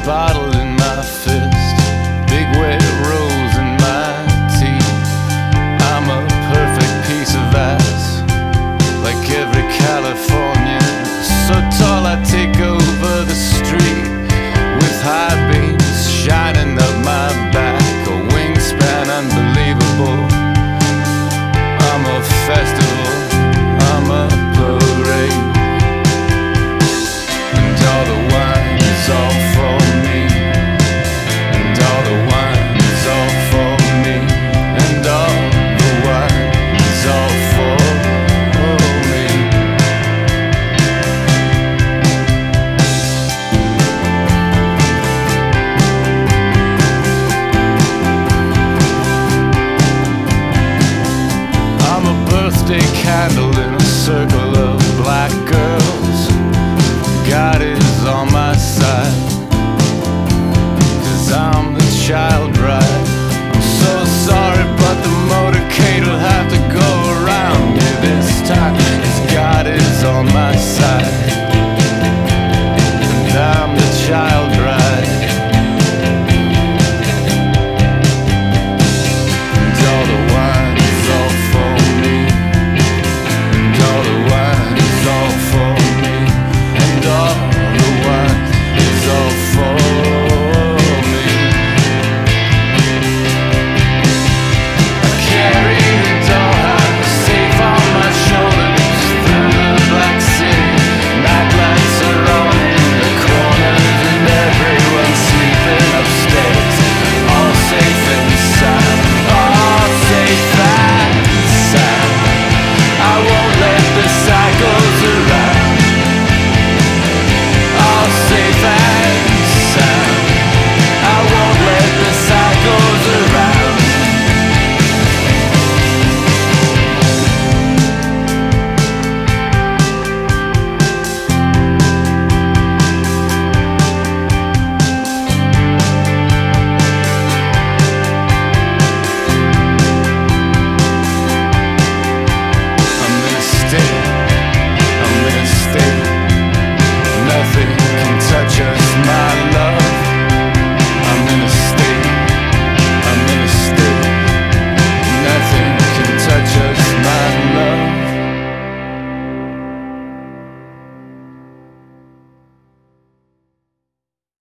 bottle in my fist, big wet rose in my teeth. I'm a perfect piece of ass, like every Californian. So tall I take over the street with high beams shining up my back, a wingspan unbelievable. I'm a festival, I'm a parade, and all the wine is all for me, and all the wine is all for me, and all the wine is all for me. I'm a birthday candle in a circle of black girls. God is on my side, 'cause I'm the child